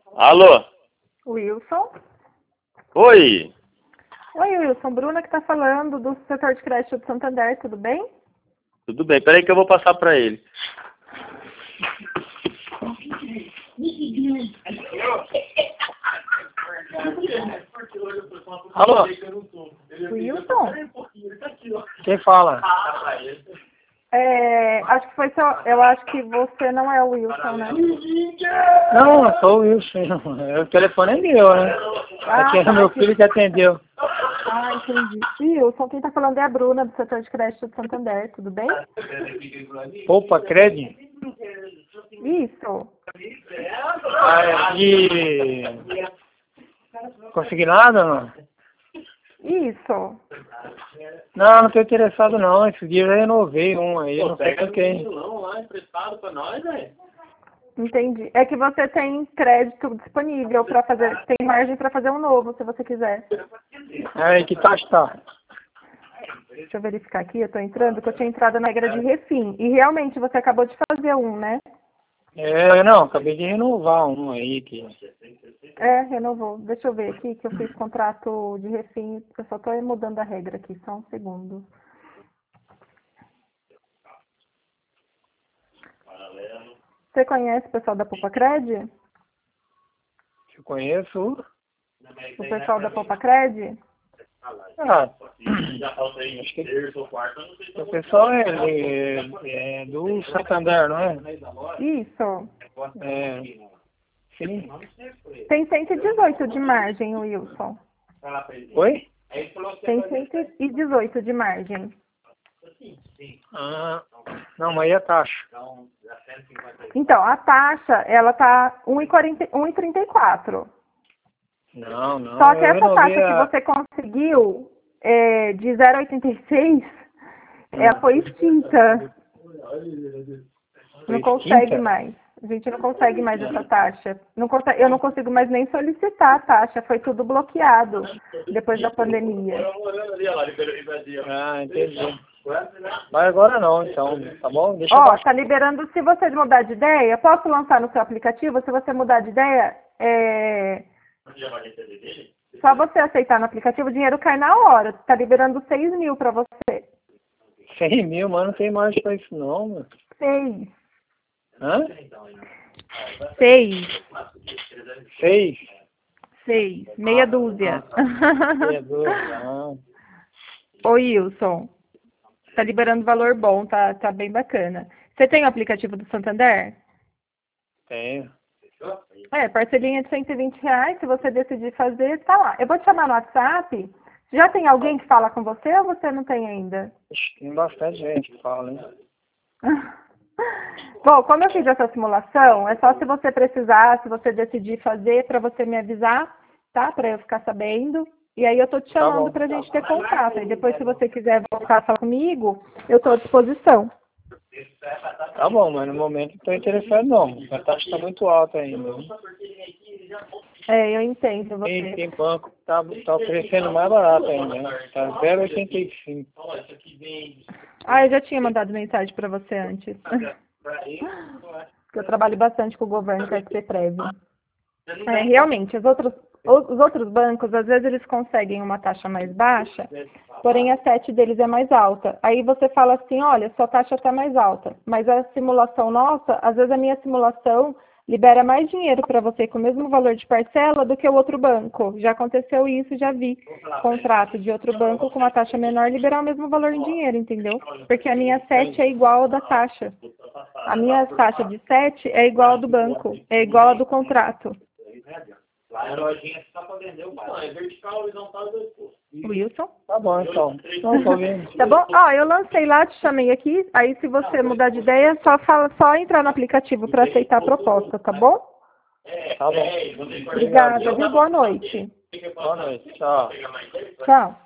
Alô? Wilson? Oi? Oi, Wilson. Bruna que tá falando do setor de crédito do Santander, tudo bem? Tudo bem, peraí que eu vou passar pra ele. Alô? Wilson? Quem fala? Acho que foi só. Eu acho que você não é o Wilson, né? Não, eu sou o Wilson. O telefone é meu, né? Aqui é tá, meu filho que atendeu. Entendi. Wilson, quem tá falando é a Bruna, do setor de crédito do Santander, tudo bem? Poupa crédito? Isso. De consignado, não? Isso. Não estou interessado não. Esse dia eu já renovei um aí, eu não sei com quem. Entendi. É que você tem crédito disponível para fazer, tem margem para fazer um novo, se você quiser. Aí, que taxa tá? Deixa eu verificar aqui, eu tô entrando, que eu tinha entrado na regra de refim. E realmente você acabou de fazer um, né? Não, acabei de renovar um aí que. Renovou. Deixa eu ver aqui que eu fiz contrato de refim, eu só tô mudando a regra aqui, só um segundo. Você conhece o pessoal da Poupa Cred? Eu conheço. O pessoal da Poupa Cred? Acho que o pessoal é do Santander, não é? Isso. Sim. Tem 118 de margem, Wilson. Oi? Tem 118 de margem. Não, mas e a taxa? Então, a taxa, ela tá 1,34. Não. Só que essa taxa que você conseguiu, de 0,86, ela foi extinta. Não consegue mais. A gente não consegue mais essa taxa. Eu não consigo mais nem solicitar a taxa. Foi tudo bloqueado depois da pandemia. Entendi. Mas agora não, então, tá bom? Deixa eu Tá liberando, se você mudar de ideia, posso lançar no seu aplicativo? Se você mudar de ideia, só você aceitar no aplicativo, o dinheiro cai na hora. Tá liberando 6 mil pra você. 100 mil, mas não tem margem pra isso não, mano. 6. Hã? 6. 6? Meia dúzia. Meia dúzia, Ô, Wilson, tá liberando valor bom, tá bem bacana. Você tem o aplicativo do Santander? Tenho. Parcelinha de R$ 120, se você decidir fazer, tá lá. Eu vou te chamar no WhatsApp. Já tem alguém que fala com você ou você não tem ainda? Tem bastante gente que fala, hein? Bom, como eu fiz essa simulação, é só se você precisar, se você decidir fazer, para você me avisar, tá? Para eu ficar sabendo. E aí eu tô te chamando pra gente ter contato. E depois, se você quiser voltar a falar comigo, eu tô à disposição. Tá bom, mas no momento não tô interessado não. A taxa tá muito alta ainda. Eu entendo você. Tem banco que tá oferecendo mais barato ainda, né? Tá 0,85. Eu já tinha mandado mensagem para você antes. Porque eu trabalho bastante com o governo, com a SPPrev. Realmente, os outros bancos, às vezes eles conseguem uma taxa mais baixa, porém a TET deles é mais alta. Aí você fala assim, olha, sua taxa está mais alta, mas a simulação nossa, às vezes a minha simulação libera mais dinheiro para você com o mesmo valor de parcela do que o outro banco. Já aconteceu isso, já vi contrato de outro banco com uma taxa menor liberar o mesmo valor em dinheiro, entendeu? Porque a minha 7 é igual da taxa. A minha taxa de 7 é igual a do banco, é igual a do contrato. Wilson? Tá bom, então. Não tô vendo. Tá bom? Eu lancei lá, te chamei aqui. Aí, se você mudar de ideia, só entrar no aplicativo para aceitar a proposta, tá bom? Tá bom. Obrigada, viu? Boa noite. Boa noite. Tchau. Tchau.